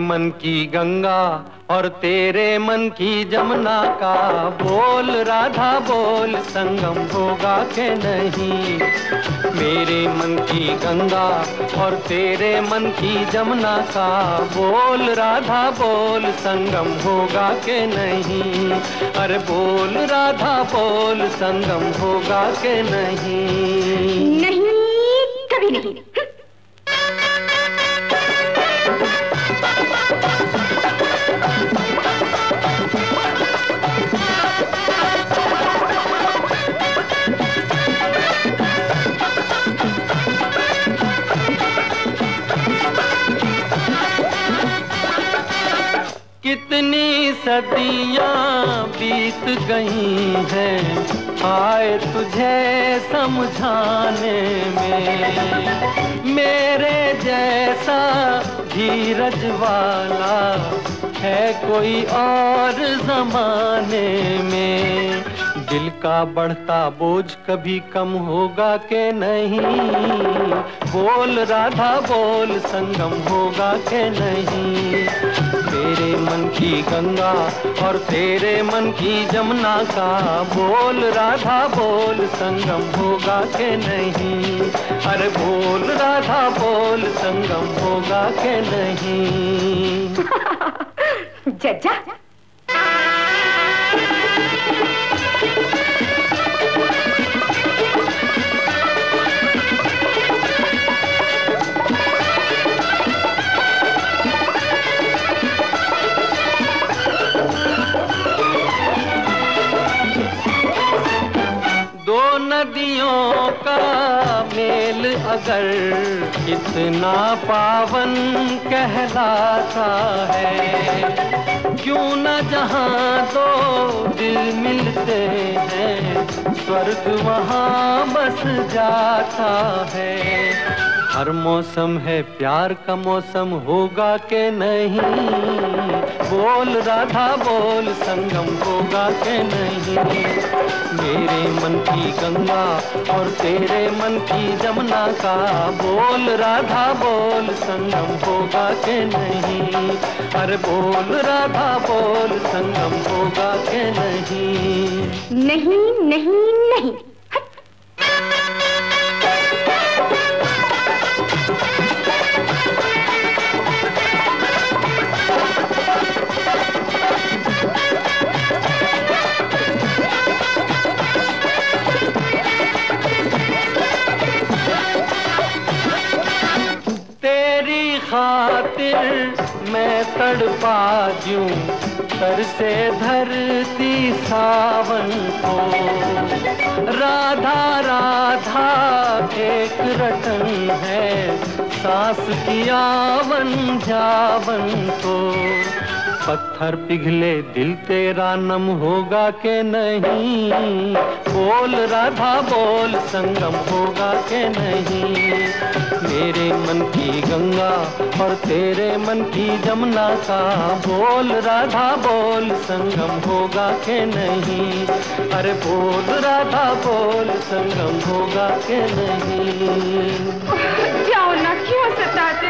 मन की गंगा और तेरे मन की जमुना का बोल राधा बोल, संगम होगा के नहीं। मेरे मन की गंगा और तेरे मन की जमुना का बोल राधा बोल, संगम होगा के नहीं। अरे बोल राधा बोल, संगम होगा के नहीं। नहीं, कभी नहीं। कितनी सदियां बीत गई हैं आए तुझे समझाने में। मेरे जैसा धीरज वाला है कोई और जमाने में। दिल का बढ़ता बोझ कभी कम होगा के नहीं। बोल राधा बोल, संगम होगा के नहीं। मेरे मन की गंगा और तेरे मन की जमुना का बोल राधा बोल, संगम होगा के नहीं। अरे बोल राधा बोल, संगम होगा के नहीं। जज्जा दो नदियों का मेल अगर कितना पावन कहलाता है, क्यों न जहाँ दो दिल मिलते हैं स्वर्ग वहाँ बस जाता है। हर मौसम है प्यार का मौसम होगा के नहीं। बोल राधा बोल, संगम होगा के नहीं। मेरे मन की गंगा और तेरे मन की जमुना का बोल राधा बोल, संगम होगा के नहीं। अरे बोल राधा बोल, संगम होगा के नहीं। नहीं नहीं नहीं। तेरी खातिर मैं तड़पा दूं सर से धरती सावन को। राधा राधा एक रटन है, सांस की आवन जावन को। पत्थर पिघले दिल तेरा नम होगा के नहीं। बोल राधा बोल, संगम होगा के नहीं। मेरे मन की गंगा और तेरे मन की जमुना का बोल राधा बोल, संगम होगा के नहीं। अरे बोल राधा बोल, संगम होगा के नहीं। जाओ ना, क्यों सताते